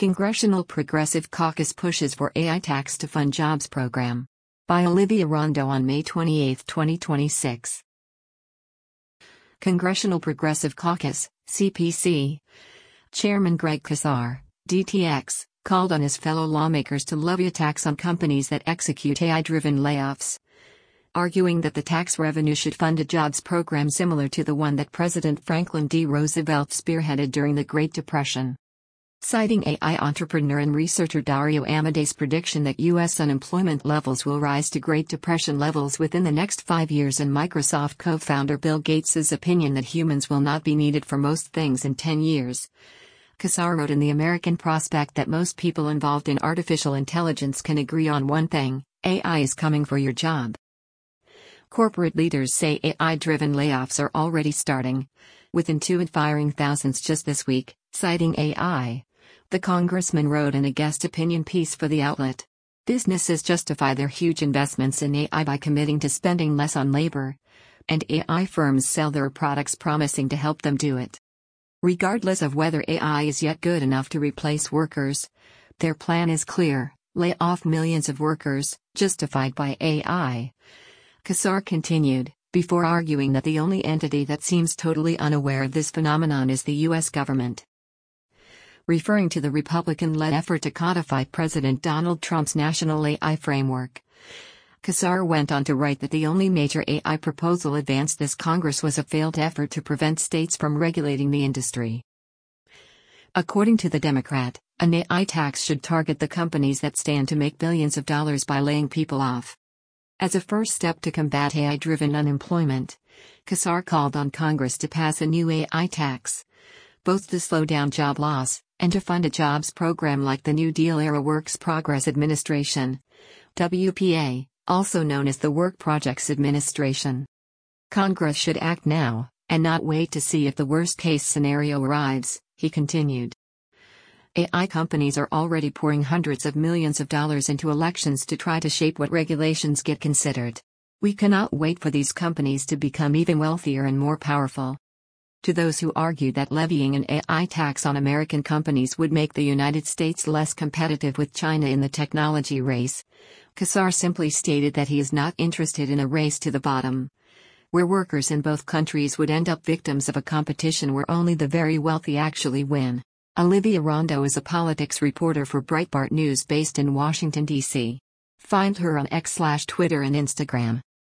Congressional Progressive Caucus pushes for AI tax to fund jobs program. By Olivia Rondo on May 28, 2026. Congressional Progressive Caucus, CPC. Chairman Greg Casar, DTX, called on his fellow lawmakers to levy a tax on companies that execute AI-driven layoffs, arguing that the tax revenue should fund a jobs program similar to the one that President Franklin D. Roosevelt spearheaded during the Great Depression. Citing AI entrepreneur and researcher Dario Amadei's prediction that U.S. unemployment levels will rise to Great Depression levels within the next 5 years, and Microsoft co-founder Bill Gates' opinion that humans will not be needed for most things in 10 years, Casar wrote in the American Prospect that most people involved in artificial intelligence can agree on one thing: AI is coming for your job. Corporate leaders say AI-driven layoffs are already starting, with Intuit firing thousands just this week, citing AI. The congressman wrote in a guest opinion piece for the outlet. Businesses justify their huge investments in AI by committing to spending less on labor, and AI firms sell their products promising to help them do it. Regardless of whether AI is yet good enough to replace workers, their plan is clear: lay off millions of workers, justified by AI. Casar continued, before arguing that the only entity that seems totally unaware of this phenomenon is the U.S. government. Referring to the Republican-led effort to codify President Donald Trump's national AI framework, Casar went on to write that the only major AI proposal advanced this Congress was a failed effort to prevent states from regulating the industry. According to the Democrat, an AI tax should target the companies that stand to make billions of dollars by laying people off. As a first step to combat AI-driven unemployment, Casar called on Congress to pass a new AI tax, both to slow down job loss and to fund a jobs program like the New Deal-era Works Progress Administration, WPA, also known as the Work Projects Administration. Congress should act now, and not wait to see if the worst-case scenario arrives, he continued. AI companies are already pouring hundreds of millions of dollars into elections to try to shape what regulations get considered. We cannot wait for these companies to become even wealthier and more powerful. To those who argue that levying an AI tax on American companies would make the United States less competitive with China in the technology race, Casar simply stated that he is not interested in a race to the bottom, where workers in both countries would end up victims of a competition where only the very wealthy actually win. Olivia Rondo is a politics reporter for Breitbart News based in Washington, D.C. Find her on X/Twitter and Instagram.